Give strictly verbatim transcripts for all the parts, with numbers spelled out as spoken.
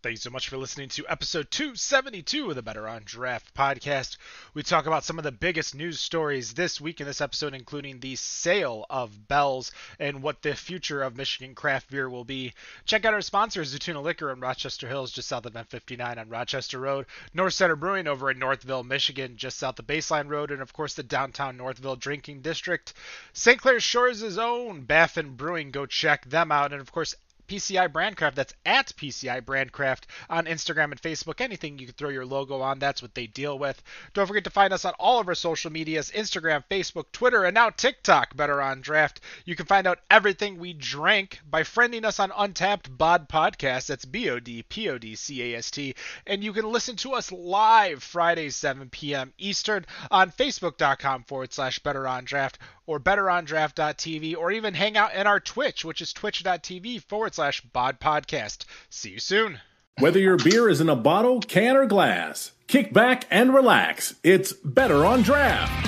Thank you so much for listening to episode two seventy-two of the Better on Draft podcast. We talk about some of the biggest news stories this week in this episode, including the sale of Bell's and what the future of Michigan craft beer will be. Check out our sponsors, Zutuna Liquor in Rochester Hills, just south of M fifty-nine on Rochester Road, North Center Brewing over in Northville, Michigan, just south of Baseline Road, and of course the downtown Northville Drinking District. Saint Clair Shores' own Baffin Brewing, go check them out, and of course P C I Brandcraft, that's at P C I Brandcraft on Instagram and Facebook. Anything you can throw your logo on, that's what they deal with. Don't forget to find us on all of our social medias, Instagram, Facebook, Twitter, and now TikTok, Better on Draft. You can find out everything we drank by friending us on Untapped Bod Podcast, that's B O D P O D C A S T, and you can listen to us live Fridays, seven p.m. Eastern on Facebook.com forward slash Better on Draft or betterondraft dot t v, or even hang out in our Twitch, which is twitch.tv forward slash bod podcast. See you soon. Whether your beer is in a bottle, can, or glass, kick back and relax. It's Better on Draft.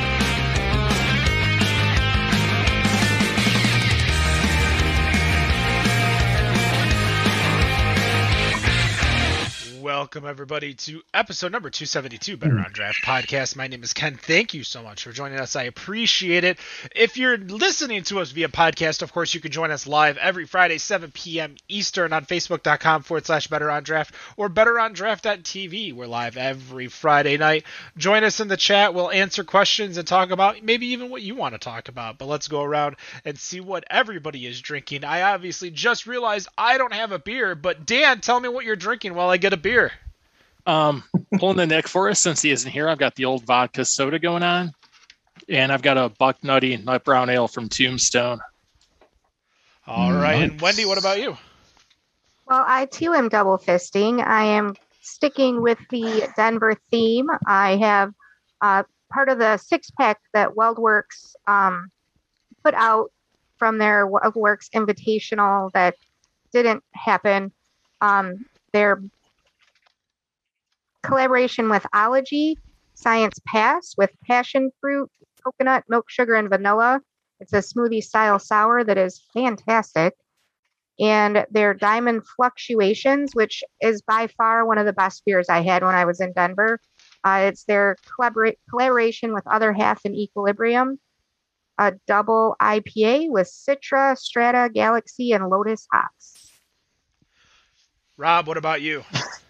Welcome, everybody, to episode number two seventy-two, Better on Draft podcast. My name is Ken. Thank you so much for joining us. I appreciate it. If you're listening to us via podcast, of course, you can join us live every Friday, seven p.m. Eastern on Facebook.com forward slash Better on Draft or betterondraft dot t v. We're live every Friday night. Join us in the chat. We'll answer questions and talk about maybe even what you want to talk about. But let's go around and see what everybody is drinking. I obviously just realized I don't have a beer, but Dan, tell me what you're drinking while I get a beer. Um, pulling the neck for us since he isn't here. I've got the old vodka soda going on, and I've got a Buck Nutty Nut Brown Ale from Tombstone. All right, Nice. And Wendy, what about you? Well, I too am double fisting. I am sticking with the Denver theme. I have uh, part of the six pack that WeldWorks um, put out from their WeldWorks Invitational that didn't happen. Um, their collaboration with Ology, Science Pass, with passion fruit, coconut, milk, sugar, and vanilla. It's a smoothie style sour that is fantastic. And their Diamond Fluctuations, which is by far one of the best beers I had when I was in Denver. Uh, it's their collabora- collaboration with Other Half and Equilibrium. A double I P A with Citra, Strata, Galaxy, and Lotus hops. Rob, what about you?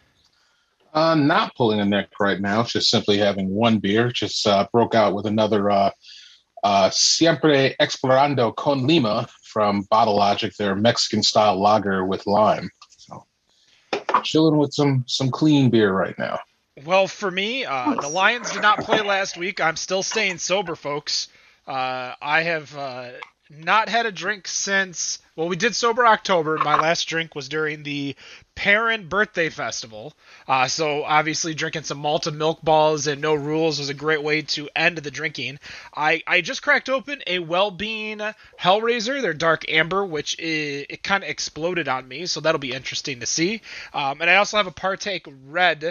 Uh, not pulling a neck right now, just simply having one beer. Just uh, broke out with another uh, uh, Siempre Explorando con Lima from Bottle Logic, their Mexican-style lager with lime. So, chilling with some some clean beer right now. Well, for me, uh, the Lions did not play last week. I'm still staying sober, folks. Uh, I have uh, not had a drink since, well, we did Sober October. My last drink was during the Perrin Birthday Festival. Uh, so obviously drinking some malted milk balls and no rules was a great way to end the drinking. I, I just cracked open a Well-Being Hellraiser, their Dark Amber, which is, it kind of exploded on me, so that'll be interesting to see. Um, and I also have a Partake Red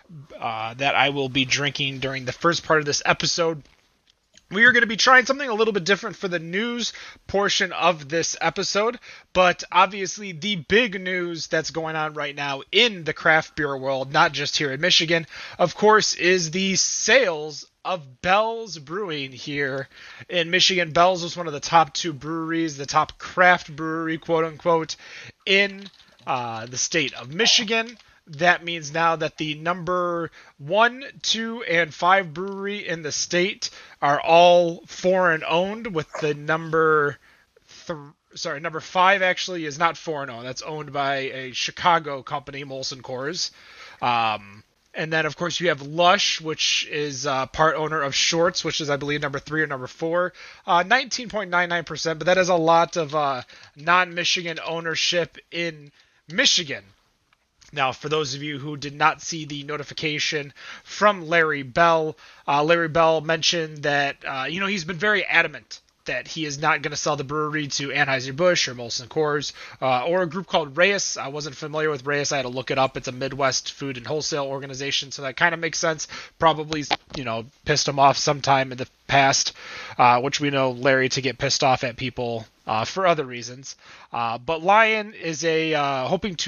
uh, that I will be drinking during the first part of this episode. We are going to be trying something a little bit different for the news portion of this episode, but obviously the big news that's going on right now in the craft beer world, not just here in Michigan, of course, is the sales of Bell's Brewing here in Michigan. Bell's was one of the top two breweries, the top craft brewery, quote unquote, in uh, the state of Michigan. That means now that the number one, two, and five brewery in the state are all foreign owned, with the number th- sorry, number five actually is not foreign owned. That's owned by a Chicago company, Molson Coors. Um, and then, of course, you have Lush, which is uh, part owner of Shorts, which is, I believe, number three or number four. Uh, nineteen point nine nine percent, but that is a lot of uh, non-Michigan ownership in Michigan. Now, for those of you who did not see the notification from Larry Bell, uh, Larry Bell mentioned that, uh, you know, he's been very adamant that he is not going to sell the brewery to Anheuser-Busch or Molson Coors uh, or a group called Reyes. I wasn't familiar with Reyes. I had to look it up. It's a Midwest food and wholesale organization, so that kind of makes sense. Probably, you know, pissed him off sometime in the past, uh, which we know Larry to get pissed off at people uh, for other reasons. Uh, but Lion is a uh, hoping to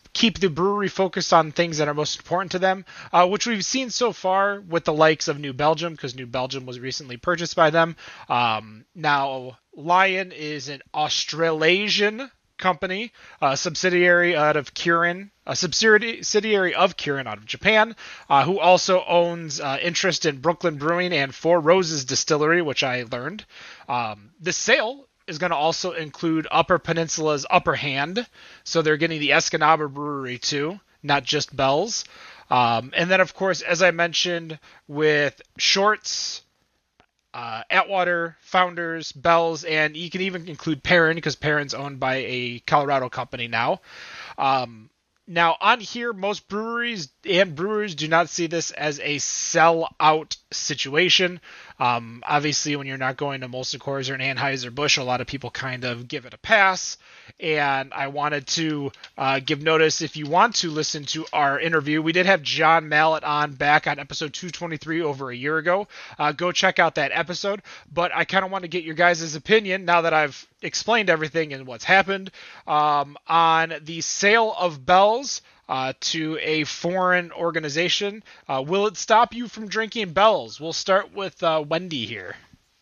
keep the brewery focused on things that are most important to them, uh, which we've seen so far with the likes of New Belgium, because New Belgium was recently purchased by them. Um, now, Lion is an Australasian company, a subsidiary out of Kirin, a subsidiary of Kirin out of Japan, uh, who also owns uh, interest in Brooklyn Brewing and Four Roses Distillery, which I learned. Um, the sale is going to also include Upper Peninsula's Upper Hand, so they're getting the Escanaba Brewery too, not just Bell's. Um, and then, of course, as I mentioned, with Shorts, uh, Atwater, Founders, Bell's, and you can even include Perrin, because Perrin's owned by a Colorado company now. Um, now, on here, most breweries and brewers do not see this as a sell-out situation. Um, obviously, when you're not going to Molson Coors or an Anheuser-Busch, a lot of people kind of give it a pass. And I wanted to uh, give notice, if you want to listen to our interview, we did have John Mallett on back on episode two twenty-three over a year ago. Uh, go check out that episode. But I kind of want to get your guys' opinion, now that I've explained everything and what's happened, um, on the sale of Bell's Uh, to a foreign organization. Uh, will it stop you from drinking Bell's? We'll start with uh, Wendy here.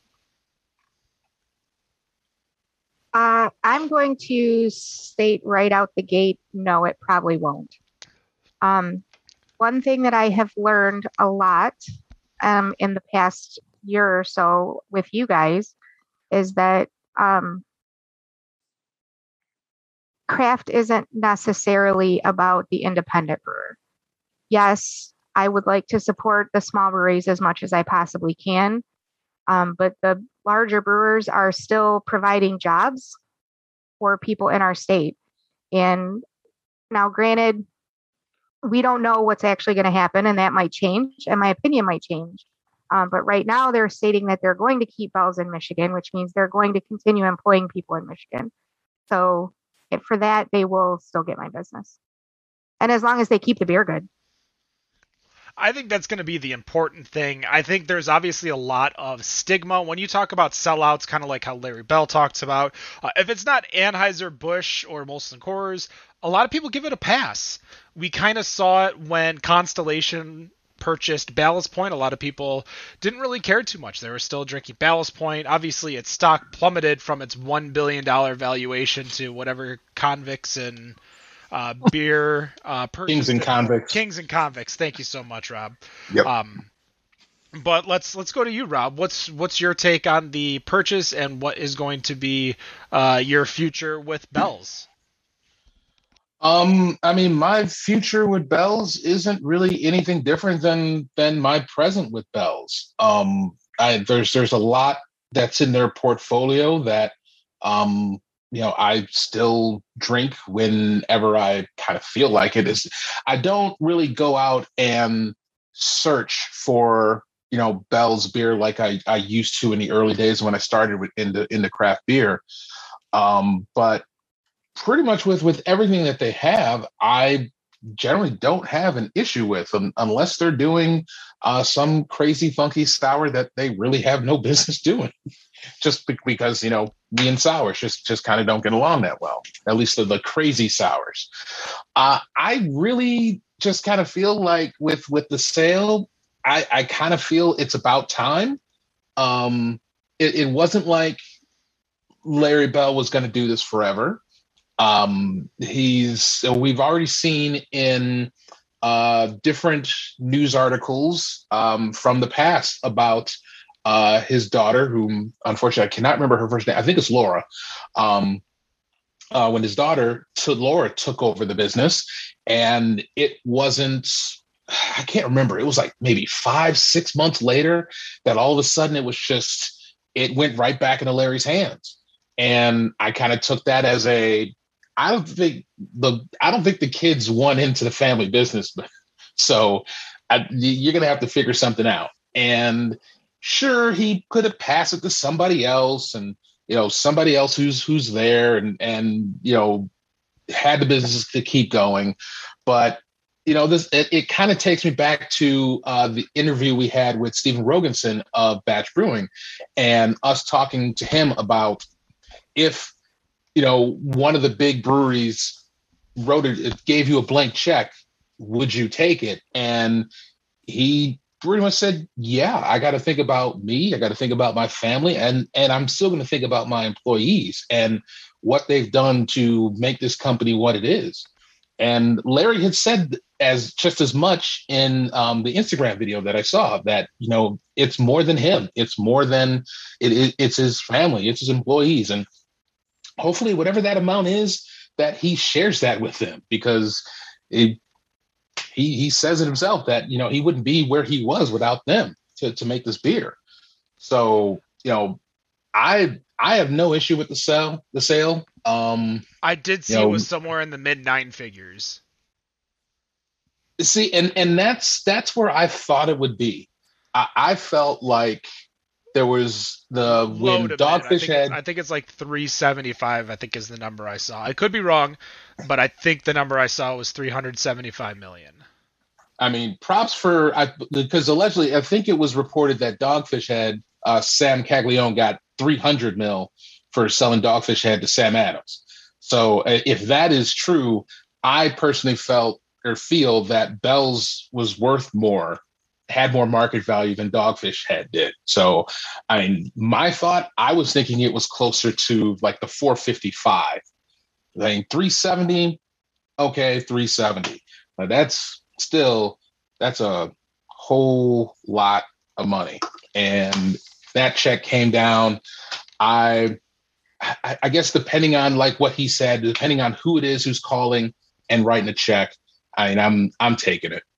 Uh, I'm going to state right out the gate, no, it probably won't. Um, one thing that I have learned a lot um, in the past year or so with you guys is that um, craft isn't necessarily about the independent brewer. Yes, I would like to support the small breweries as much as I possibly can, um, but the larger brewers are still providing jobs for people in our state. And now, granted, we don't know what's actually going to happen, and that might change, and my opinion might change. Um, but right now, they're stating that they're going to keep Bell's in Michigan, which means they're going to continue employing people in Michigan. So if for that, they will still get my business. And as long as they keep the beer good. I think that's going to be the important thing. I think there's obviously a lot of stigma when you talk about sellouts, kind of like how Larry Bell talks about. Uh, if it's not Anheuser-Busch or Molson Coors, a lot of people give it a pass. We kind of saw it when Constellation purchased Ballast Point. A lot of people didn't really care too much. They were still drinking Ballast Point. Obviously, its stock plummeted from its one billion dollars valuation to whatever convicts and uh, beer uh, Kings and convicts. Kings and convicts. Thank you so much, Rob. Yep. Um, but let's let's go to you, Rob. What's what's your take on the purchase, and what is going to be uh, your future with Bell's? Um, I mean, my future with Bell's isn't really anything different than than my present with Bell's. Um, I, there's there's a lot that's in their portfolio that, um, you know, I still drink whenever I kind of feel like it. Is I don't really go out and search for, you know, Bell's beer like I, I used to in the early days when I started with into into craft beer. Um, but pretty much with with everything that they have, I generally don't have an issue with them unless they're doing uh, some crazy funky sour that they really have no business doing. Just because, you know, me and sours just just kind of don't get along that well. At least the, the crazy sours. Uh, I really just kind of feel like with with the sale, I, I kind of feel it's about time. Um, it, it wasn't like Larry Bell was going to do this forever. Um, he's we've already seen in uh, different news articles um, from the past about uh, his daughter, whom unfortunately I cannot remember her first name. I think it's Laura. Um, uh, when his daughter, to Laura, took over the business, and it wasn't. I can't remember. It was like maybe five, six months later that all of a sudden it was just it went right back into Larry's hands, and I kind of took that as a. I don't think the I don't think the kids won into the family business, so I, you're gonna have to figure something out. And sure, he could have passed it to somebody else, and you know somebody else who's who's there, and and you know had the business to keep going. But you know this it, it kind of takes me back to uh, the interview we had with Stephen Rogenson of Batch Brewing, and us talking to him about if. You know, one of the big breweries wrote it, it gave you a blank check, would you take it? And he pretty much said, yeah, I got to think about me. I got to think about my family. And, and I'm still going to think about my employees and what they've done to make this company what it is. And Larry had said as just as much in um, the Instagram video that I saw that, you know, it's more than him. It's more than it, it, it's his family. It's his employees. And hopefully whatever that amount is, that he shares that with them, because it, he, he says it himself that, you know, he wouldn't be where he was without them to, to make this beer. So, you know, I I have no issue with the sale. The sale. Um, I did see you know, it was somewhere in the mid nine figures. See, and and that's that's where I thought it would be. I, I felt like there was the Low when to Dogfish mid. I think, had. I think it's like three seventy-five. I think is the number I saw. I could be wrong, but I think the number I saw was three hundred seventy-five million. I mean, props for I, because allegedly I think it was reported that Dogfish Head, uh, Sam Caglione got three hundred mil for selling Dogfish Head to Sam Adams. So uh, if that is true, I personally felt or feel that Bell's was worth more, had more market value than Dogfish Head did. So, I mean, my thought, I was thinking it was closer to like the four fifty-five. I mean, three seventy, okay, three seventy. But that's still, that's a whole lot of money. And that check came down. I, I, I guess depending on like what he said, depending on who it is who's calling and writing a check, I mean, I'm I'm taking it,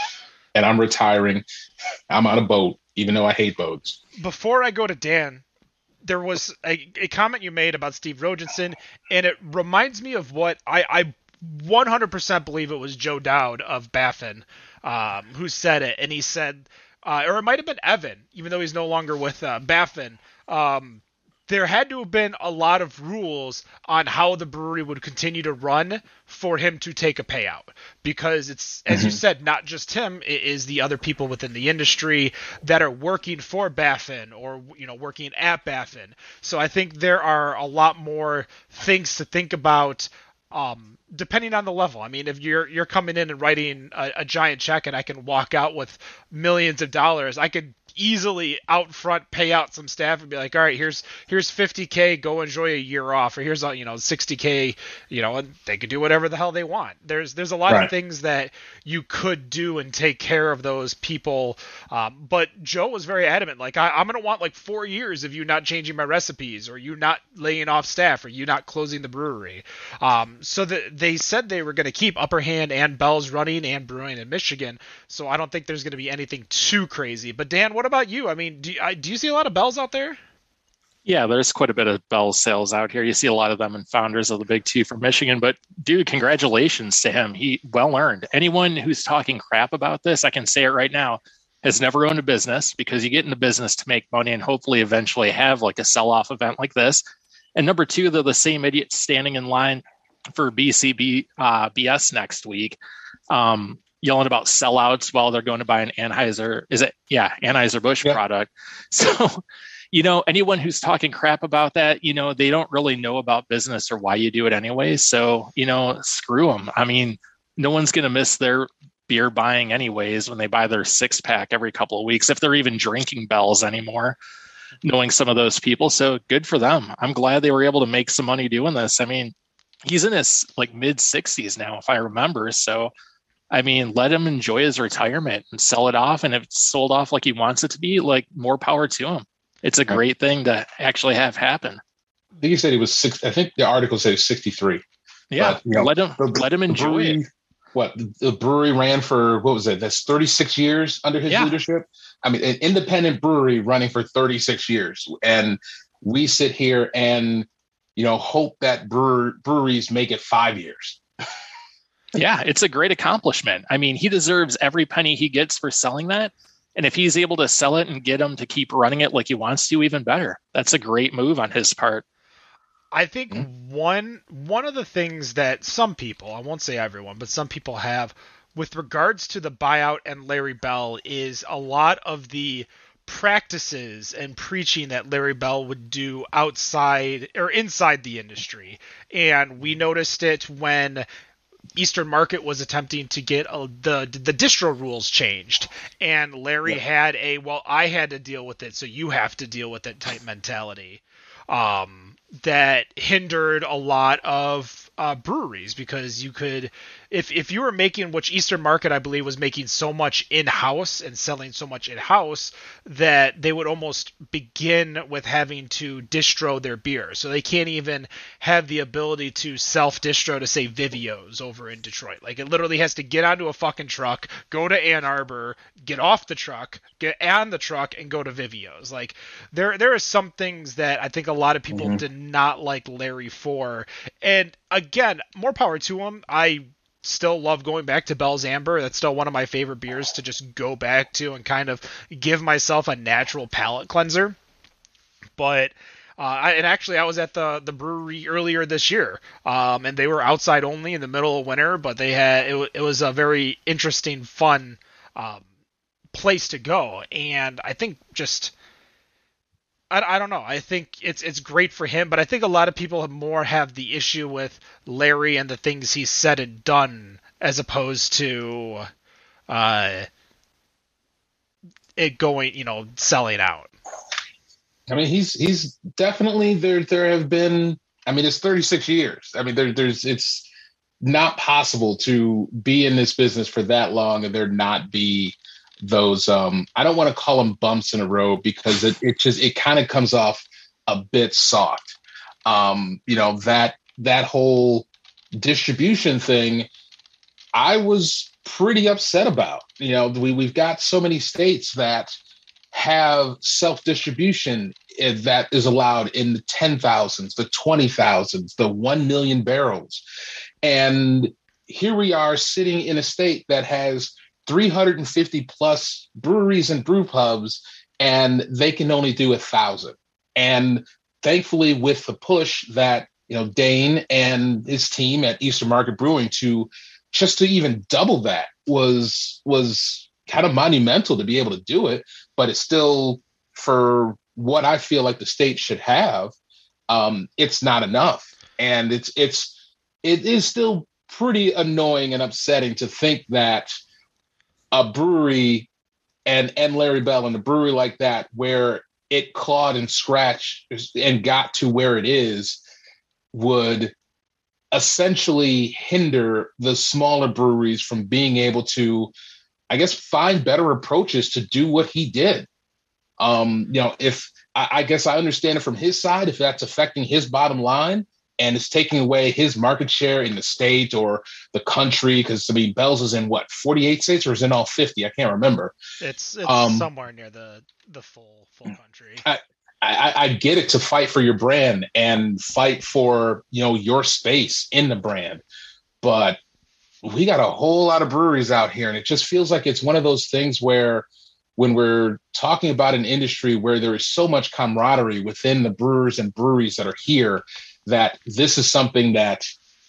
and I'm retiring. I'm on a boat, even though I hate boats. Before I go to Dan, there was a, a comment you made about Steve Rogenson, and it reminds me of what I, I one hundred percent believe it was Joe Dowd of Baffin um, who said it, and he said, uh, or it might have been Evan, even though he's no longer with uh, Baffin. Um, there had to have been a lot of rules on how the brewery would continue to run for him to take a payout, because it's, as mm-hmm. you said, not just him, it is the other people within the industry that are working for Baffin or, you know, working at Baffin. So I think there are a lot more things to think about, um, depending on the level. I mean, if you're, you're coming in and writing a, a giant check and I can walk out with millions of dollars, I could easily out front pay out some staff and be like, all right, here's here's fifty K, go enjoy a year off, or here's, you know, sixty K, you know, and they could do whatever the hell they want. There's there's a lot right. of things that you could do and take care of those people. Um, but Joe was very adamant, like, I, I'm gonna want like four years of you not changing my recipes, or you not laying off staff, or you not closing the brewery. Um, so that they said they were gonna keep Upper Hand and Bell's running and brewing in Michigan. So I don't think there's gonna be anything too crazy. But Dan, what What about you? I mean, do you, I, do you see a lot of Bells out there? Yeah, there's quite a bit of Bell's sales out here. You see a lot of them in Founders of the Big Two from Michigan. But, dude, congratulations to him. He well earned. Anyone who's talking crap about this, I can say it right now, has never owned a business, because you get into business to make money and hopefully eventually have like a sell-off event like this. And number two, they're the same idiots standing in line for B C B uh, B S next week. Um, yelling about sellouts while they're going to buy an Anheuser, is it? Yeah, Anheuser-Busch yeah. product. So, you know, anyone who's talking crap about that, you know, they don't really know about business or why you do it anyway. So, you know, screw them. I mean, no one's going to miss their beer buying anyways when they buy their six pack every couple of weeks, if they're even drinking Bell's anymore, knowing some of those people. So good for them. I'm glad they were able to make some money doing this. I mean, he's in his like mid sixties now, if I remember. So, I mean, let him enjoy his retirement and sell it off. And if it's sold off like he wants it to be, like, more power to him. It's a great thing to actually have happen. I think he said he was six. I think the article said he's sixty-three. Yeah, but, you know, let him the, let him enjoy brewery, it. What the brewery ran for? What was it? That's thirty-six years under his yeah. leadership. I mean, an independent brewery running for thirty-six years, and we sit here and, you know, hope that brewer, breweries make it five years. Yeah, it's a great accomplishment. I mean, he deserves every penny he gets for selling that. And if he's able to sell it and get him to keep running it like he wants to, even better. That's a great move on his part. I think mm-hmm. one one of the things that some people, I won't say everyone, but some people have with regards to the buyout and Larry Bell is a lot of the practices and preaching that Larry Bell would do outside or inside the industry. And we noticed it when Eastern Market was attempting to get a, the the distro rules changed, and Larry yeah. had a well, I had to deal with it, so you have to deal with it type mentality. Um, that hindered a lot of uh, breweries because you could, if if you were making, which Eastern Market I believe was making so much in-house and selling so much in-house that they would almost begin with having to distro their beer. So they can't even have the ability to self-distro to say Vivio's over in Detroit. Like it literally has to get onto a fucking truck, go to Ann Arbor, get off the truck, get on the truck, and go to Vivio's. Like there there are some things that I think a lot of people mm-hmm. did not like Larry for. And again, more power to him. I still love going back to Bell's Amber. That's still one of my favorite beers to just go back to and kind of give myself a natural palate cleanser. But uh, I, and actually I was at the, the brewery earlier this year, um, and they were outside only in the middle of winter, but they had, it, it was a very interesting, fun um, place to go. And I think just, I, I don't know. I think it's it's great for him, but I think a lot of people have more have the issue with Larry and the things he's said and done as opposed to uh, it going, you know, selling out. I mean, he's he's definitely there. There have been. I mean, it's thirty-six years. I mean, there there's it's not possible to be in this business for that long and there not be those um I don't want to call them bumps in a road because it, it just it kind of comes off a bit soft. Um, you know, that that whole distribution thing I was pretty upset about. You know, we we've got so many states that have self-distribution that is allowed in the ten thousands, the twenty thousands, the one million barrels. And here we are sitting in a state that has three hundred fifty plus breweries and brew pubs, and they can only do a thousand. And thankfully, with the push that, you know, Dane and his team at Eastern Market Brewing to just to even double that was was kind of monumental to be able to do it. But it's still, for what I feel like the state should have, um, it's not enough. And it's it's it is still pretty annoying and upsetting to think that a brewery and and Larry Bell and a brewery like that, where it clawed and scratched and got to where it is, would essentially hinder the smaller breweries from being able to, I guess, find better approaches to do what he did. Um, you know, if I, I guess I understand it from his side, if that's affecting his bottom line and it's taking away his market share in the state or the country, because I mean, Bell's is in what, forty-eight states, or is in all fifty? I can't remember. It's, it's um, somewhere near the the full full country. I, I, I get it, to fight for your brand and fight for, you know, your space in the brand, but we got a whole lot of breweries out here, and it just feels like it's one of those things where, when we're talking about an industry where there is so much camaraderie within the brewers and breweries that are here, that this is something that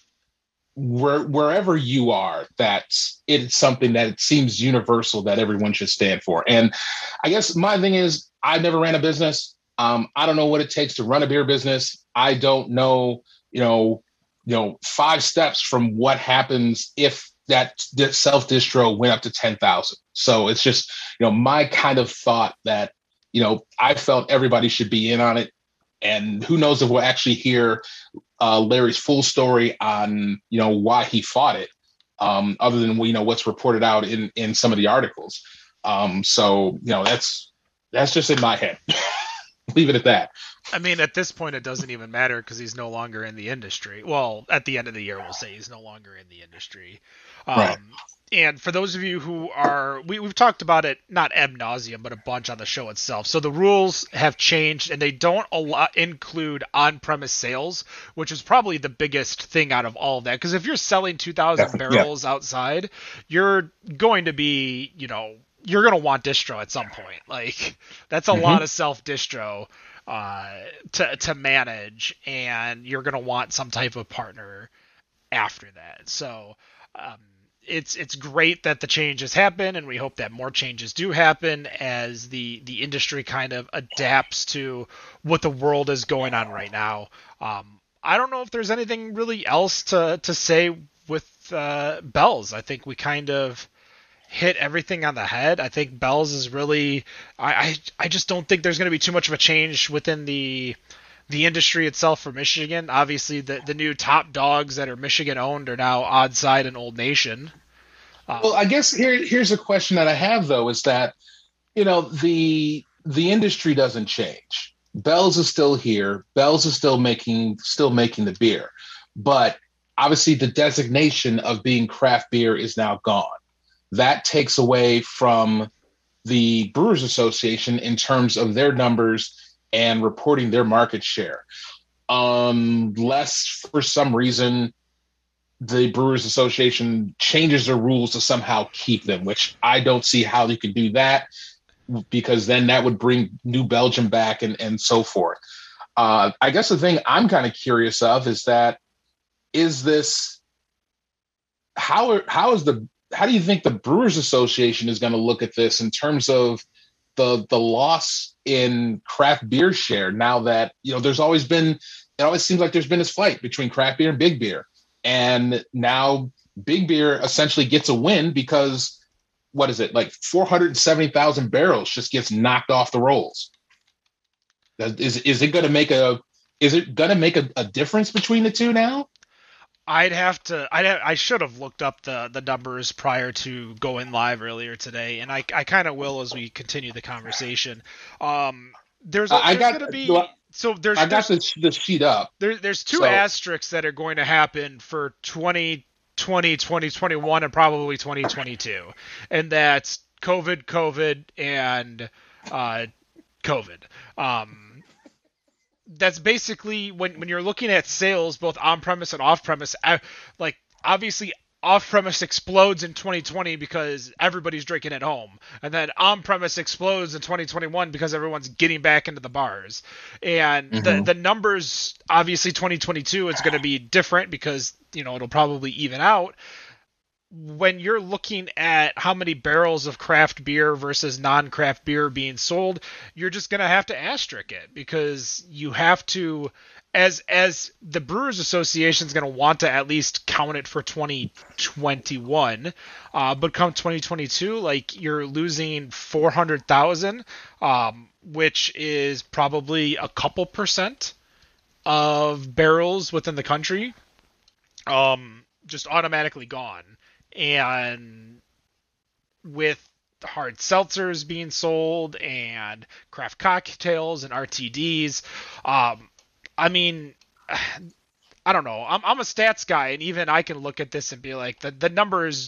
where, wherever you are, that it's something that it seems universal that everyone should stand for. And I guess my thing is, I never ran a business. Um, I don't know what it takes to run a beer business. I don't know, you know, you know, five steps from what happens if that self-distro went up to ten thousand. So it's just, you know, my kind of thought that, you know, I felt everybody should be in on it. And who knows if we'll actually hear uh, Larry's full story on, you know, why he fought it, um, other than, you know, what's reported out in, in some of the articles. Um, so, you know, that's, that's just in my head. Leave it at that. I mean, at this point, it doesn't even matter because he's no longer in the industry. Well, at the end of the year, we'll say he's no longer in the industry. Um, right. And for those of you who are, we, we've talked about it, not ad nauseum, but a bunch on the show itself. So the rules have changed, and they don't allow, include on-premise sales, which is probably the biggest thing out of all of that. Because if you're selling two thousand yeah. barrels yeah. outside, you're going to be, you know, you're going to want distro at some point. Like, that's a mm-hmm. lot of self-distro uh, to to manage, and you're going to want some type of partner after that. So um, it's it's great that the changes happen, and we hope that more changes do happen as the, the industry kind of adapts to what the world is going on right now. Um, I don't know if there's anything really else to, to say with with uh, Bell's. I think we kind of hit everything on the head. I think Bell's is really. I I, I just don't think there's going to be too much of a change within the the industry itself for Michigan. Obviously, the the new top dogs that are Michigan owned are now Oddside and Old Nation. Um, well, I guess here here's a question that I have though is that you know the the industry doesn't change. Bell's is still here. Bell's is still making still making the beer, but obviously the designation of being craft beer is now gone. That takes away from the Brewers Association in terms of their numbers and reporting their market share. Unless for some reason the Brewers Association changes their rules to somehow keep them, which I don't see how they could do that, because then that would bring New Belgium back and, and so forth. Uh, I guess the thing I'm kind of curious of is that, is this, how, how is the, how do you think the Brewers Association is going to look at this in terms of the, the loss in craft beer share now that, you know, there's always been, it always seems like there's been this fight between craft beer and big beer. And now big beer essentially gets a win because what is it? Like four hundred seventy thousand barrels just gets knocked off the rolls. Is, is it going to make a, is it going to make a, a difference between the two now? I'd have to. I'd have, I should have looked up the, the numbers prior to going live earlier today, and I, I kind of will as we continue the conversation. Um, there's, there's I got going to be well, so there's I got there's, the, the sheet up. There, there's two so. asterisks that are going to happen for twenty twenty, twenty twenty-one, and probably twenty twenty-two, and that's COVID, COVID, and uh, COVID. Um, That's basically when, when you're looking at sales, both on-premise and off-premise, like obviously off-premise explodes in twenty twenty because everybody's drinking at home. And then on-premise explodes in twenty twenty-one because everyone's getting back into the bars. And mm-hmm. the, the numbers, obviously twenty twenty-two is going to be different because, you know, it'll probably even out. When you're looking at how many barrels of craft beer versus non-craft beer being sold, you're just going to have to asterisk it because you have to, as as the Brewers Association is going to want to at least count it for twenty twenty-one, uh, but come twenty twenty-two, like you're losing four hundred thousand, um, which is probably a couple percent of barrels within the country, um, just automatically gone. And with hard seltzers being sold and craft cocktails and R T Ds, um, I mean, I don't know. I'm, I'm a stats guy, and even I can look at this and be like, the, the numbers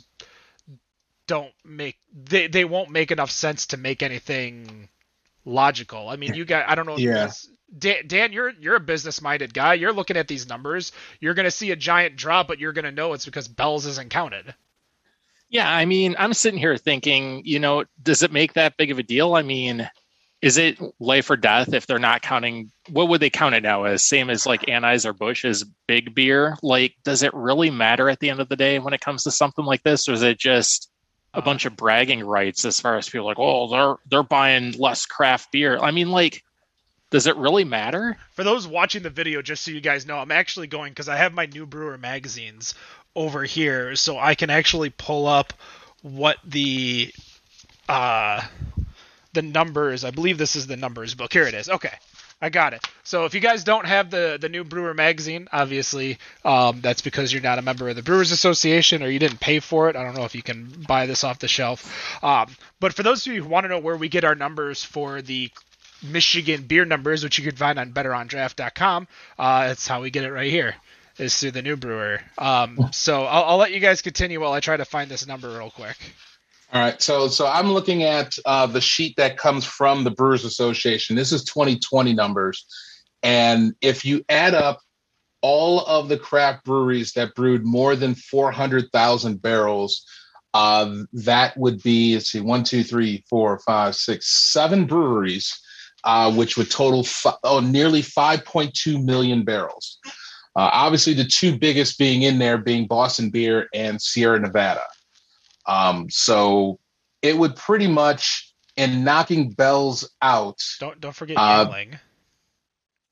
don't make, they, they won't make enough sense to make anything logical. I mean, you got, I don't know if yeah. you guys, Dan, Dan, you're you're a business-minded guy. You're looking at these numbers. You're going to see a giant drop, but you're going to know it's because Bell's isn't counted. Yeah, I mean, I'm sitting here thinking, you know, does it make that big of a deal? I mean, is it life or death if they're not counting? What would they count it now as? Same as like Anheuser Busch as big beer? Like, does it really matter at the end of the day when it comes to something like this? Or is it just a bunch of bragging rights as far as people like, oh, they're they're buying less craft beer? I mean, like, does it really matter? For those watching the video, just so you guys know, I'm actually going because I have my New Brewer magazines over here, so I can actually pull up what the uh, the numbers. I believe this is the numbers book. Here it is. Okay, I got it. So if you guys don't have the the New Brewer magazine, obviously um, that's because you're not a member of the Brewers Association or you didn't pay for it. I don't know if you can buy this off the shelf. Um, but for those of you who want to know where we get our numbers for the Michigan beer numbers, which you can find on better on draft dot com, uh, that's how we get it right here, is through the New Brewer. Um, so I'll, I'll let you guys continue while I try to find this number real quick. All right. So so I'm looking at uh, the sheet that comes from the Brewers Association. This is twenty twenty numbers. And if you add up all of the craft breweries that brewed more than four hundred thousand barrels, uh, that would be, let's see, one, two, three, four, five, six, seven breweries, uh, which would total fi- oh, nearly five point two million barrels. Uh, obviously, the two biggest being in there being Boston Beer and Sierra Nevada. Um, so it would pretty much, in knocking Bell's out. Don't don't forget uh, Yuengling.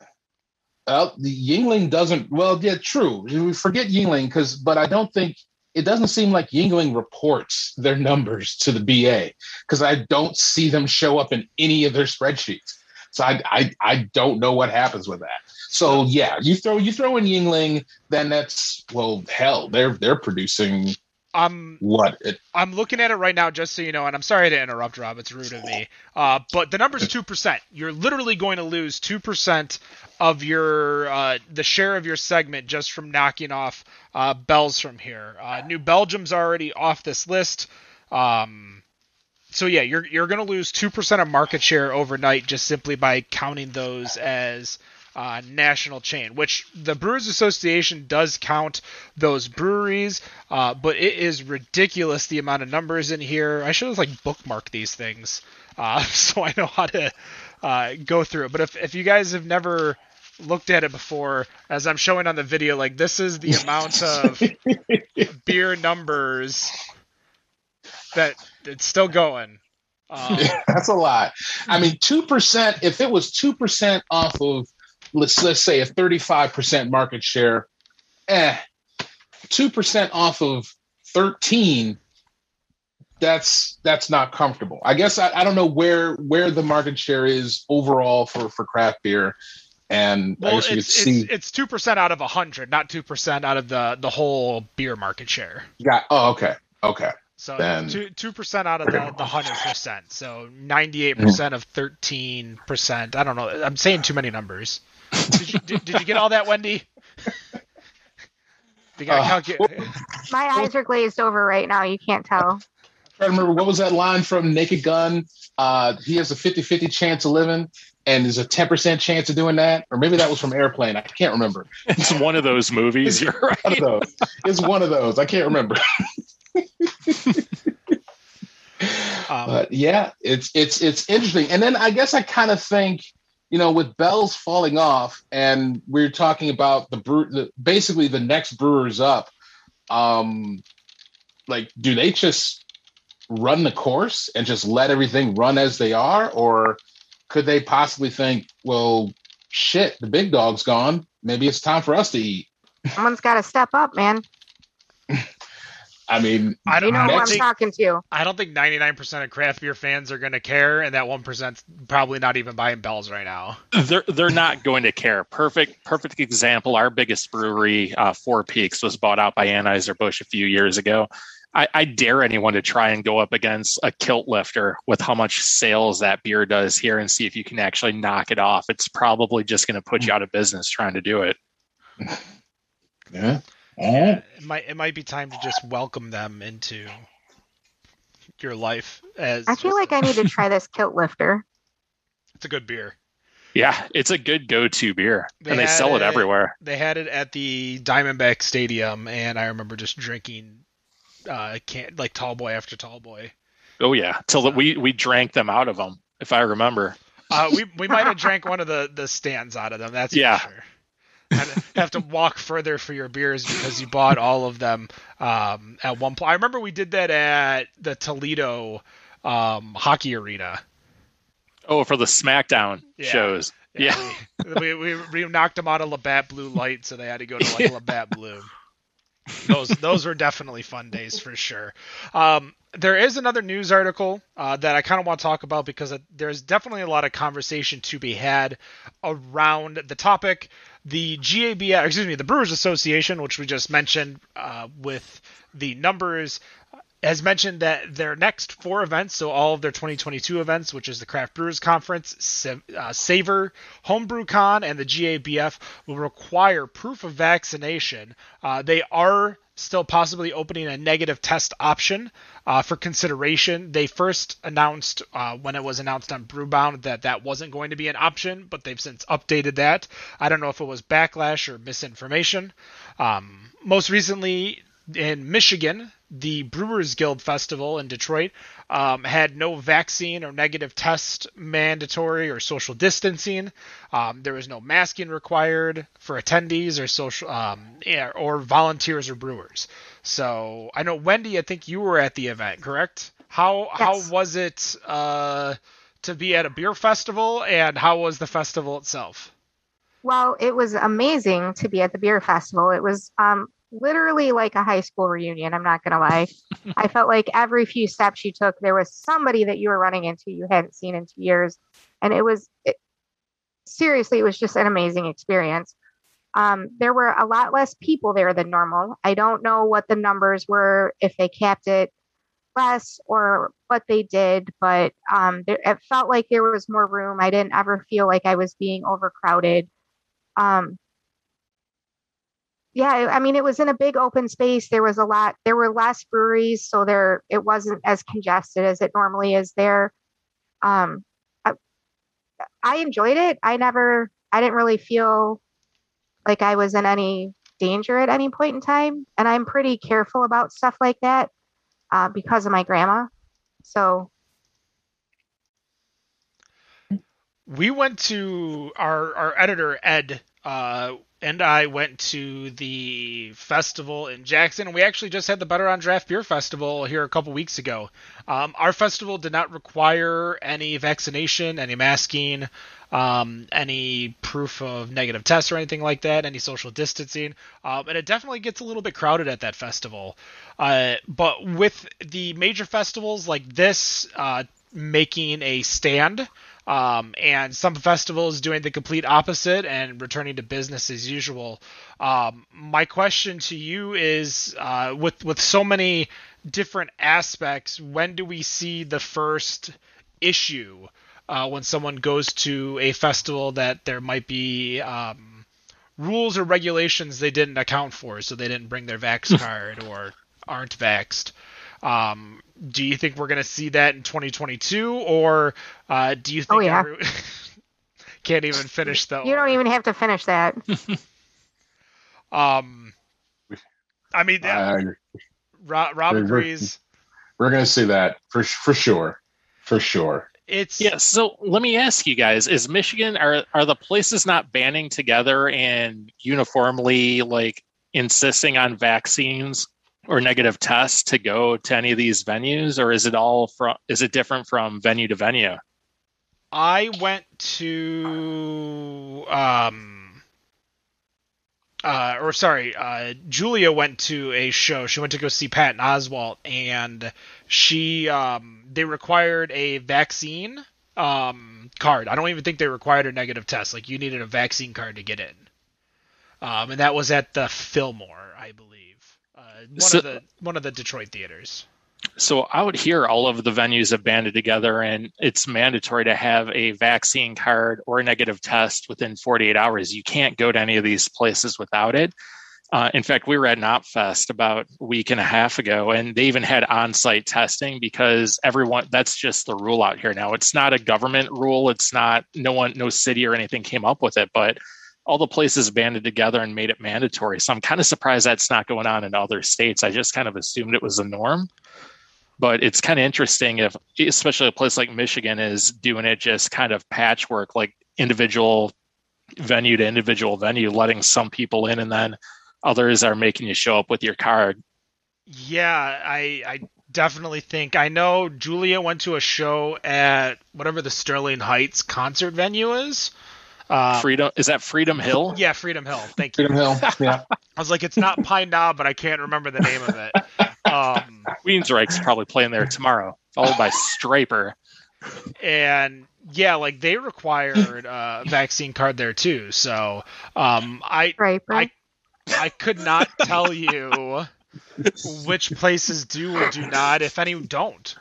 Well, the Yuengling doesn't. Well, yeah, true. We forget Yuengling because, but I don't think it doesn't seem like Yuengling reports their numbers to the B A because I don't see them show up in any of their spreadsheets. So I, I I don't know what happens with that. So yeah, you throw you throw in Yuengling, then that's well hell, they're they're producing I'm what it, I'm looking at it right now, just so you know, and I'm sorry to interrupt, Rob. It's rude of me. Uh, but the number's two percent. You're literally going to lose two percent of your uh, the share of your segment just from knocking off uh, Bell's from here. Uh, New Belgium's already off this list. Um, so yeah, you're you're going to lose two percent of market share overnight just simply by counting those as Uh, national chain, which the Brewers Association does count those breweries, uh, but it is ridiculous the amount of numbers in here. I should have like bookmarked these things uh, so I know how to uh, go through it. But if, if you guys have never looked at it before, as I'm showing on the video, like this is the amount of beer numbers that it's still going. Um, That's a lot. I mean, two percent, if it was two percent off of let's let's say a thirty-five percent market share, eh, two percent off of thirteen, that's that's not comfortable. I guess I, I don't know where where the market share is overall for, for craft beer. And well, I guess you it's, could see it's, it's two percent out of one hundred, not two percent out of the, the whole beer market share. got oh okay. Okay. So Then, two two percent out of the, the hundred percent. So ninety eight percent of thirteen percent. I don't know. I'm saying too many numbers. Did you, did, did you get all that, Wendy? You gotta Uh, calculate. My eyes are glazed over right now. You can't tell. I remember what was that line from Naked Gun? Uh, he has a fifty-fifty chance of living, and there's a ten percent chance of doing that. Or maybe that was from Airplane. I can't remember. It's one of those movies. You're One of right. those. It's one of those. I can't remember. Um, But yeah, it's it's it's interesting. And then I guess I kind of think, you know, with Bell's falling off, and we're talking about the brew, the, basically the next brewers up. Um, like, do they just run the course and just let everything run as they are, or could they possibly think, well, shit, the big dog's gone. Maybe it's time for us to eat. Someone's got to step up, man. I mean, I You don't, know I who don't I'm think talking to. I don't think ninety-nine percent of craft beer fans are going to care, and that one percent's probably not even buying Bell's right now. They're they're not going to care. Perfect perfect example. Our biggest brewery, uh, Four Peaks, was bought out by Anheuser-Busch a few years ago. I, I dare anyone to try and go up against a Kilt Lifter with how much sales that beer does here and see if you can actually knock it off. It's probably just going to put you out of business trying to do it. yeah. Yeah, it might it might be time to just welcome them into your life. As I feel like I need to try this Kilt Lifter. it's a good beer. Yeah, it's a good go-to beer, They and they had sell it it- everywhere. They had it at the Diamondback Stadium, and I remember just drinking uh, can like Tall Boy after Tall Boy. Oh yeah, till the, we we drank them out of them, if I remember. Uh, we we might have drank one of the, the stands out of them. That's Yeah. for sure. And have to walk further for your beers because you bought all of them um, at one point. I remember we did that at the Toledo um, hockey arena. Oh, for the SmackDown Yeah. shows. Yeah. we, we we knocked them out of Labatt Blue Light, so they had to go to like Labatt Blue. Those those were definitely fun days for sure. Um, there is another news article uh, that I kind of want to talk about because there's definitely a lot of conversation to be had around the topic. The G A B, excuse me, the Brewers Association, which we just mentioned uh, with the numbers, has mentioned that their next four events, so all of their twenty twenty-two events, which is the Craft Brewers Conference, Sa- uh, Savor, Homebrew Con, and the G A B F, will require proof of vaccination. Uh, they are still possibly opening a negative test option uh, for consideration. They first announced, uh, when it was announced on Brewbound, that that wasn't going to be an option, but they've since updated that. I don't know if it was backlash or misinformation. Um, most recently, in Michigan, the Brewers Guild Festival in Detroit um, had no vaccine or negative test mandatory or social distancing. Um, there was no masking required for attendees or social um, yeah, or volunteers or brewers. So I know, Wendy, I think you were at the event, correct? How Yes. how was it uh, to be at a beer festival, and how was the festival itself? Well, it was amazing to be at the beer festival. It was um, literally like a high school reunion. I'm not gonna lie. I felt like every few steps you took, there was somebody that you were running into you hadn't seen in two years, and it was it, seriously, it was just an amazing experience. Um, there were a lot less people there than normal. I don't know what the numbers were, if they capped it less or what they did, but um, there, it felt like there was more room. I didn't ever feel like I was being overcrowded. Um, yeah, I mean, it was in a big open space. There was a lot, there were less breweries, so there it wasn't as congested as it normally is there. Um, I, I enjoyed it. I never, I didn't really feel like I was in any danger at any point in time. And I'm pretty careful about stuff like that uh, because of my grandma. So we went to our, our editor, Ed, uh, and I went to the festival in Jackson. We actually just had the Better on Draft Beer Festival here a couple weeks ago. Um, our festival did not require any vaccination, any masking, um, any proof of negative tests or anything like that, any social distancing. Um, and it definitely gets a little bit crowded at that festival. Uh, but with the major festivals like this uh, making a stand, Um, and some festivals doing the complete opposite and returning to business as usual. Um, my question to you is, uh, with, with so many different aspects, when do we see the first issue, uh, when someone goes to a festival that there might be, um, rules or regulations they didn't account for, so they didn't bring their vax card or aren't vaxxed? Um, do you think we're going to see that in twenty twenty-two, or uh, do you think Oh, yeah. every... can't even finish the? you don't even have to finish that. um, I mean, yeah, Uh, Ro- Rob We're- agrees. we're gonna see that for for sure, for sure. It's Yeah, so let me ask you guys: Is Michigan are are the places not banding together and uniformly like insisting on vaccines or negative tests to go to any of these venues, or is it all from? Is it different from venue to venue? I went to um uh or sorry, uh Julia went to a show. She went to go see Patton Oswalt, and she um they required a vaccine um card. I don't even think they required a negative test. Like, you needed a vaccine card to get in. Um and that was at the Fillmore, I believe. Uh one So- of the one of the Detroit theaters. So out here, all of the venues have banded together, and it's mandatory to have a vaccine card or a negative test within forty-eight hours. You can't go to any of these places without it. Uh, in fact, we were at Knopfest about a week and a half ago, and they even had on-site testing because everyone, that's just the rule out here now. It's not a government rule. It's not, no one, no city or anything came up with it, but all the places banded together and made it mandatory. So I'm kind of surprised that's not going on in other states. I just kind of assumed it was the norm. But it's kind of interesting if, especially a place like Michigan is doing it just kind of patchwork, like individual venue to individual venue, letting some people in and then others are making you show up with your card. Yeah, I I definitely think, I know Julia went to a show at whatever the Sterling Heights concert venue is. Uh, Freedom, is that Freedom Hill? Yeah, Freedom Hill. Thank you. Freedom Hill, yeah. I was like, it's not Pine Knob, but I can't remember the name of it. Um, Queensryche's probably playing there tomorrow, followed by Striper. and yeah, like, they required a vaccine card there too. So um, I Right, right. I could not tell you which places do or do not, if any don't.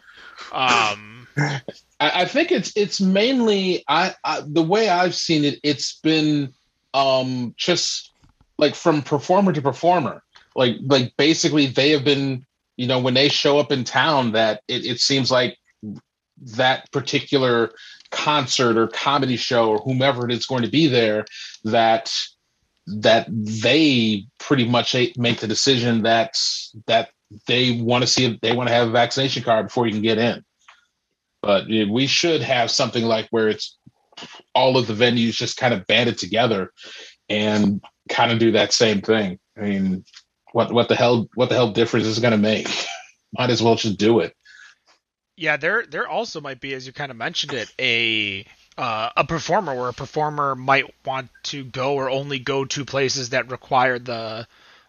Um, I, I think it's it's mainly I, I the way I've seen it. It's been um, just like from performer to performer. Like like basically they have been, you know, when they show up in town, that it, it seems like that particular concert or comedy show or whomever it is going to be there, that that they pretty much make the decision that that they want to see if they want to have a vaccination card before you can get in. But we should have something like where it's all of the venues just kind of banded together and kind of do that same thing. I mean, what what the hell what the hell difference is it going to make? Might as well just do it. yeah, there there also might be, as you kind of mentioned it, a uh, a performer where a performer might want to go or only go to places that require the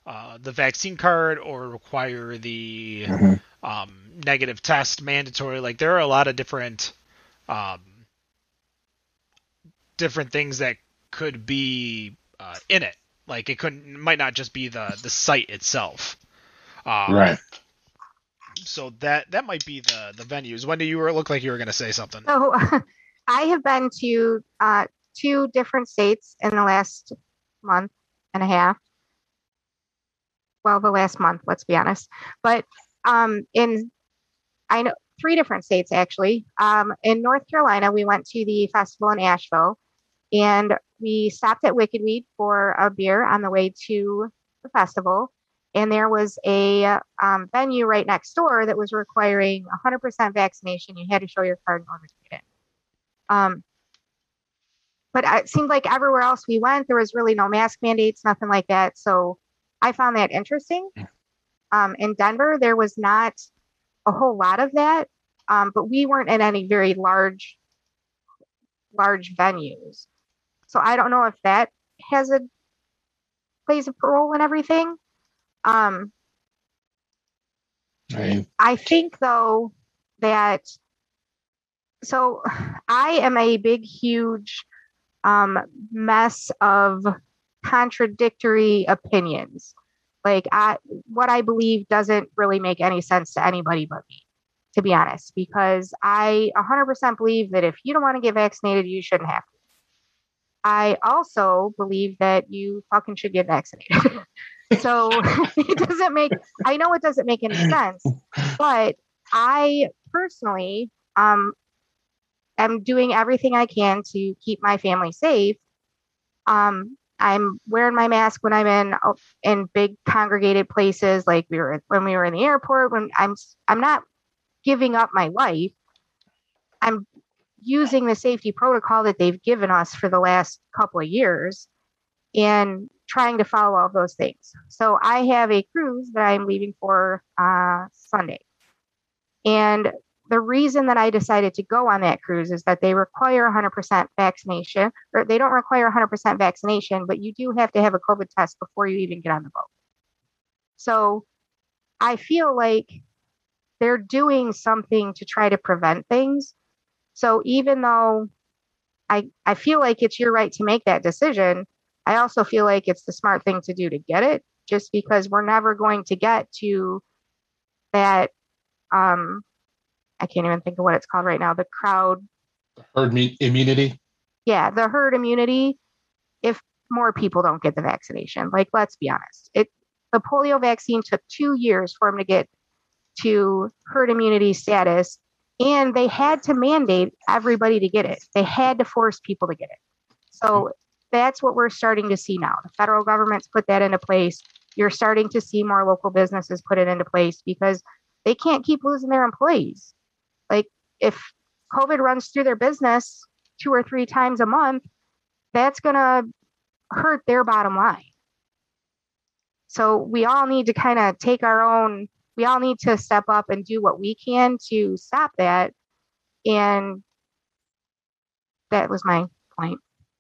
uh, the vaccine card or require the Mhm. um, negative test mandatory. Like there are a lot of different um, different things that could be uh, in it. Like it couldn't might not just be the the site itself. Um, Right. So that that might be the the venues. Wendy, you were look like you were going to say something. So I have been to uh, two different states in the last month and a half. Well, the last month, let's be honest. But um, in I know three different states actually. Um, in North Carolina, we went to the festival in Asheville, and we stopped at Wicked Weed for a beer on the way to the festival. And there was a um, venue right next door that was requiring one hundred percent vaccination. You had to show your card in order to get in. Um, but it seemed like everywhere else we went, there was really no mask mandates, nothing like that. So I found that interesting. Um, in Denver, there was not a whole lot of that, um, but we weren't in any very large, large venues. So I don't know if that has a plays a role in everything. Um, Right. I think though that so I am a big, huge um, mess of contradictory opinions. Like I, what I believe doesn't really make any sense to anybody but me, to be honest, because I one hundred percent believe that if you don't want to get vaccinated, you shouldn't have to. I also believe that you fucking should get vaccinated. So it doesn't make, I know it doesn't make any sense, but I personally um, am doing everything I can to keep my family safe. Um, I'm wearing my mask when I'm in in big congregated places, like we were when we were in the airport. When I'm I'm not giving up my life. I'm using the safety protocol that they've given us for the last couple of years and trying to follow all those things. So I have a cruise that I'm leaving for uh, Sunday. And the reason that I decided to go on that cruise is that they require one hundred percent vaccination, or they don't require one hundred percent vaccination, but you do have to have a COVID test before you even get on the boat. So I feel like they're doing something to try to prevent things. So even though I, I feel like it's your right to make that decision, I also feel like it's the smart thing to do to get it, just because we're never going to get to that. Um, I can't even think of what it's called right now. The crowd Herd me- immunity. Yeah, the herd immunity. If more people don't get the vaccination, like let's be honest, it the polio vaccine took two years for them to get to herd immunity status, and they had to mandate everybody to get it. They had to force people to get it. So that's what we're starting to see now. The federal government's put that into place. You're starting to see more local businesses put it into place because they can't keep losing their employees. Like if COVID runs through their business two or three times a month, that's going to hurt their bottom line. So we all need to kind of take our own, we all need to step up and do what we can to stop that. And that was my point.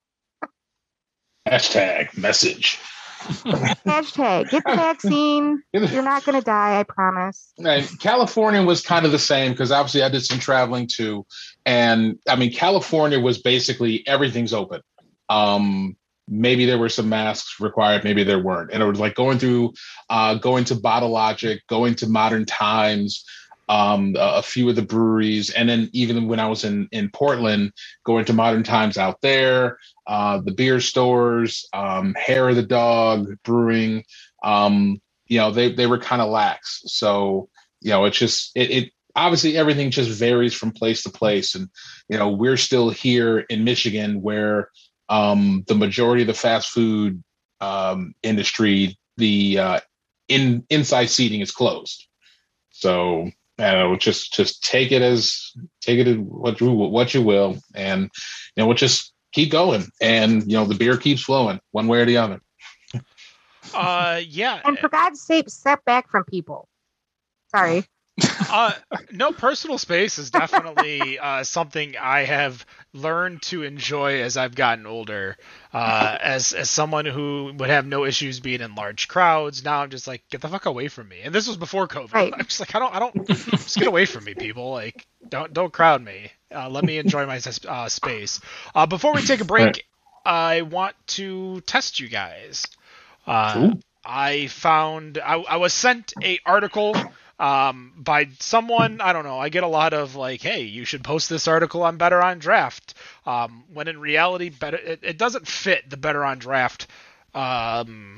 Hashtag message. Hashtag get the vaccine. You're not going to die, I promise. And California was kind of the same because obviously I did some traveling too. And I mean, California was basically everything's open. Um, maybe there were some masks required, maybe there weren't. And it was like going through, uh, going to Bottle Logic, going to Modern Times, um, a, a few of the breweries. And then even when I was in, in Portland, going to Modern Times out there, uh, the beer stores, um, Hair of the Dog Brewing, um, you know, they, they were kind of lax. So, you know, it's just, it, it obviously everything just varies from place to place. And, you know, we're still here in Michigan where um, the majority of the fast food um, industry, the uh, in inside seating is closed. So, I don't know, just, just take it as, take it as what you, what you will. And, you know, we'll just keep going. And, you know, the beer keeps flowing one way or the other. Uh, yeah. And for God's sake, step back from people. Sorry. uh, no, personal space is definitely uh, something I have learned to enjoy as I've gotten older. Uh, as as someone who would have no issues being in large crowds, now I'm just like, get the fuck away from me. And this was before COVID. Right. I'm just like, I don't, I don't, just get away from me, people. Like, don't don't crowd me. Uh, let me enjoy my uh, space. Uh, before we take a break, Right. I want to test you guys. Uh, I found I, I was sent a article um, by someone. I don't know. I get a lot of like, hey, you should post this article on Better on Draft. Um, when in reality, better it, it doesn't fit the Better on Draft um,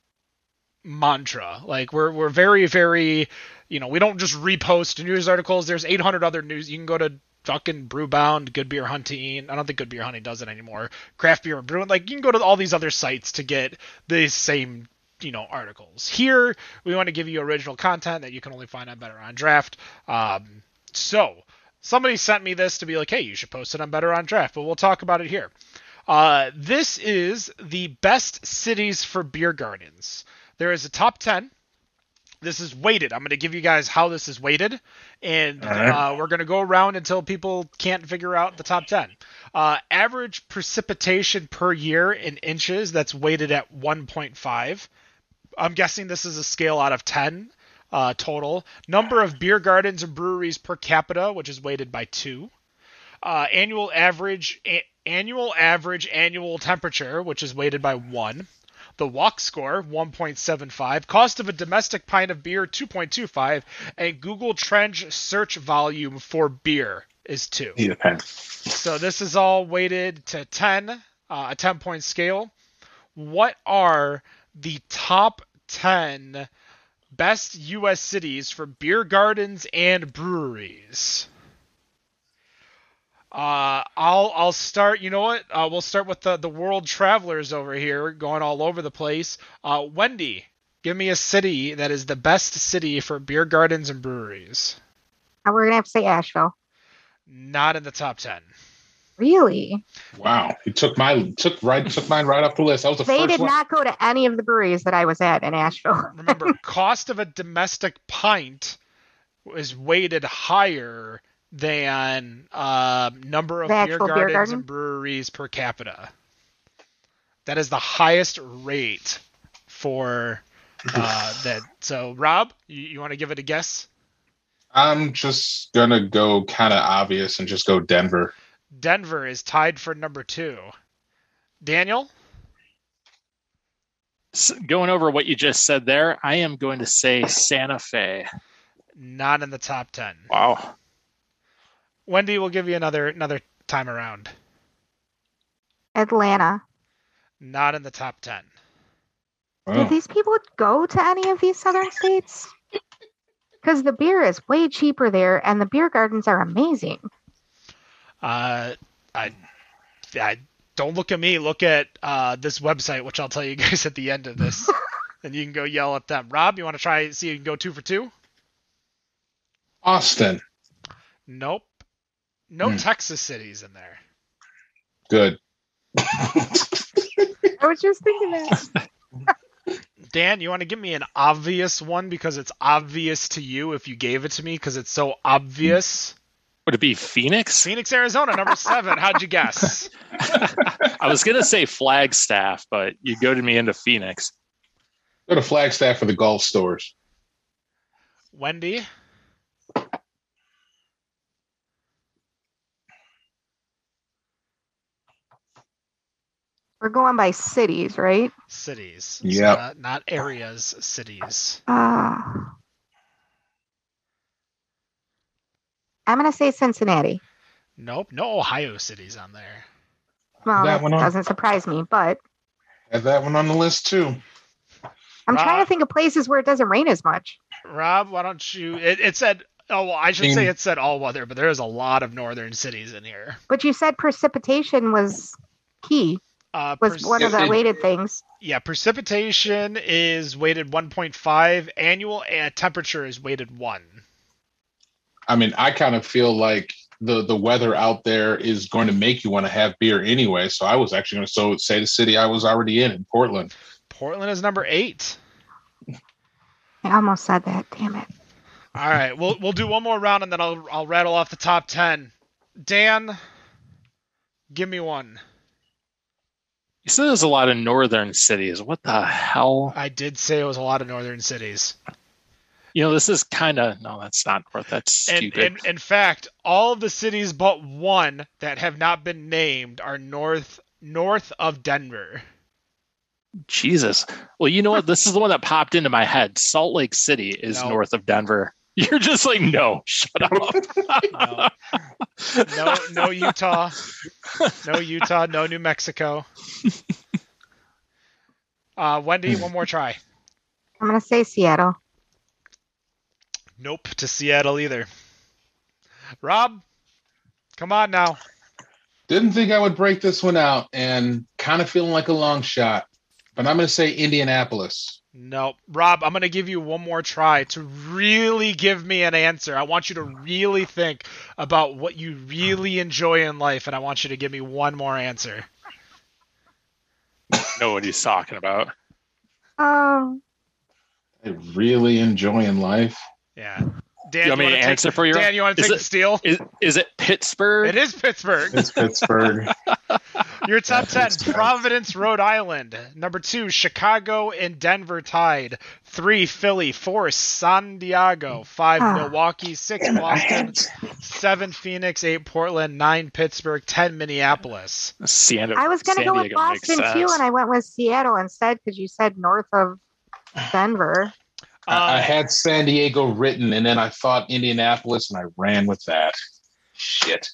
mantra. Like we're we're very very, you know, we don't just repost news articles. There's eight hundred other news. You can go to fucking Brewbound, Good Beer Hunting. I don't think Good Beer Hunting does it anymore. Craft Beer and Brewing. Like you can go to all these other sites to get the same, you know, articles. Here we want to give you original content that you can only find on Better on Draft. Um, so somebody sent me this to be like, hey, you should post it on Better on Draft, but we'll talk about it here. Uh, this is the best cities for beer gardens. There is a top ten. This is weighted. I'm going to give you guys how this is weighted, and right. uh, we're going to go around until people can't figure out the top ten. Uh, average precipitation per year in inches, that's weighted at one point five. I'm guessing this is a scale out of ten uh, total. Number of beer gardens and breweries per capita, which is weighted by two. Uh, annual average, a- annual average annual temperature, which is weighted by one. The walk score, one point seven five. Cost of a domestic pint of beer, two point two five. And Google Trend search volume for beer is two. Need a pen. So this is all weighted to ten, uh, a ten-point scale. What are the top ten best U S cities for beer gardens and breweries? Uh, I'll I'll start. You know what? Uh, we'll start with the, the world travelers over here, going all over the place. Uh, Wendy, give me a city that is the best city for beer gardens and breweries. Uh, we're gonna have to say Asheville. Not in the top ten. Really? Wow, he took my took right took mine right off the list. That was the They first did one. not go to any of the breweries that I was at in Asheville. Remember, cost of a domestic pint is weighted higher than uh, number of The beer actual beer gardens garden? and breweries per capita. That is the highest rate for uh, that. So, Rob, you, you want to give it a guess? I'm just gonna go kind of obvious and just go Denver. Denver is tied for number two. Daniel? S- Going over what you just said there, I am going to say Santa Fe. Not in the top ten. Wow. Wendy, we'll give you another another time around. Atlanta. Not in the top ten. Oh. Did these people go to any of these southern states? Because the beer is way cheaper there, and the beer gardens are amazing. Uh, I, I don't look at me. Look at uh, this website, which I'll tell you guys at the end of this, and you can go yell at them. Rob, you want to try see if you can go two for two? Austin. Nope. No Hmm. Texas cities in there. Good. I was just thinking that. Dan, you want to give me an obvious one because it's obvious to you if you gave it to me because it's so obvious? Would it be Phoenix? Phoenix, Arizona, number seven. How'd you guess? I was going to say Flagstaff, but you goaded me into Phoenix. Go to Flagstaff for the golf stores. Wendy? We're going by cities, right? Cities. So Yep. not, not areas, cities. Uh, I'm going to say Cincinnati. Nope. No Ohio cities on there. Well, That that one on- doesn't surprise me, but Have that one on the list too. I'm trying Rob? to think of places where it doesn't rain as much. Rob, why don't you? It, it said. Oh, well, I should Ding. say it said all weather, but there is a lot of northern cities in here. But you said precipitation was key, Uh, was pers- one of the it- weighted things. yeah, precipitation is weighted one point five. Annual uh, temperature is weighted one. I mean, I kind of feel like the the weather out there is going to make you want to have beer anyway. So I was actually going to so say the city I was already in, in Portland. Portland is number eight. I almost said that. Damn it. All right, we'll we'll do one more round and then I'll I'll rattle off the top ten. Dan, give me one. You said there's a lot of northern cities. What the hell? I did say it was a lot of northern cities. You know, this is kind of no, that's not north. That's And stupid. in, in fact, all of the cities but one that have not been named are north north of Denver. Jesus. Well, you know what? This is the one that popped into my head. Salt Lake City is No. north of Denver. You're just like, no, shut up. No, no, no Utah, no Utah, no New Mexico. Uh, Wendy, one more try. I'm gonna say Seattle. Nope, to Seattle either. Rob, come on now. Didn't think I would break this one out, and kind of feeling like a long shot. But I'm going to say Indianapolis. Nope. Rob, I'm going to give you one more try to really give me an answer. I want you to really think about what you really enjoy in life, and I want you to give me one more answer. I know what he's talking about. Oh, I really enjoy in life. Yeah. Dan, You want me wanna to take- answer for you? Dan, you want to Is take it- the steal? Is, is it Pittsburgh? It is Pittsburgh. It's Pittsburgh. Your top ten, That's right. Providence, Rhode Island. Number two, Chicago and Denver tied. Three, Philly. Four, San Diego. Five, Ah. Milwaukee. Six, Boston. Seven, Phoenix. Eight, Portland. Nine, Pittsburgh. Ten, Minneapolis. San, I was gonna San go with Diego makes Boston too, sense. and I went with Seattle instead because you said north of Denver. I, I Uh, had San Diego written, and then I thought Indianapolis, and I ran with that. Shit.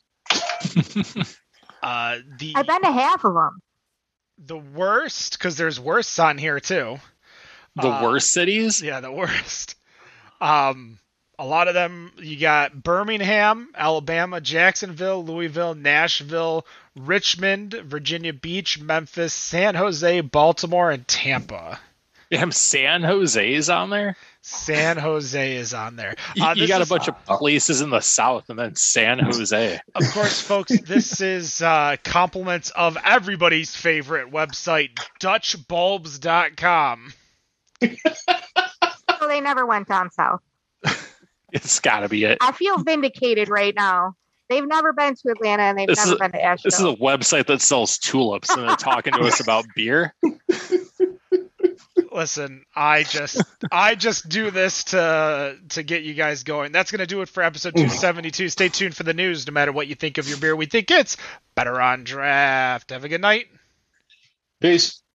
uh, the I've been to half of them. the worst, because there's worse on here too. The Uh, worst cities? Yeah, the worst. Um, a lot of them, you got Birmingham, Alabama, Jacksonville, Louisville, Nashville, Richmond, Virginia Beach, Memphis, San Jose, Baltimore, and Tampa. Damn, San Jose's on there? San Jose is on there. You, Uh, you this got a is- bunch of places in the south and then San Jose. Of course, folks, this is uh, compliments of everybody's favorite website, Dutch Bulbs dot com. So they never went down south. It's got to be it. I feel vindicated right now. They've never been to Atlanta and they've This never is- been to Asheville. This is a website that sells tulips and they're talking to us about beer. Listen, I just I just do this to to get you guys going. That's gonna do it for episode two seventy-two. Stay tuned for the news. No matter what you think of your beer, we think it's better on draft. Have a good night. Peace.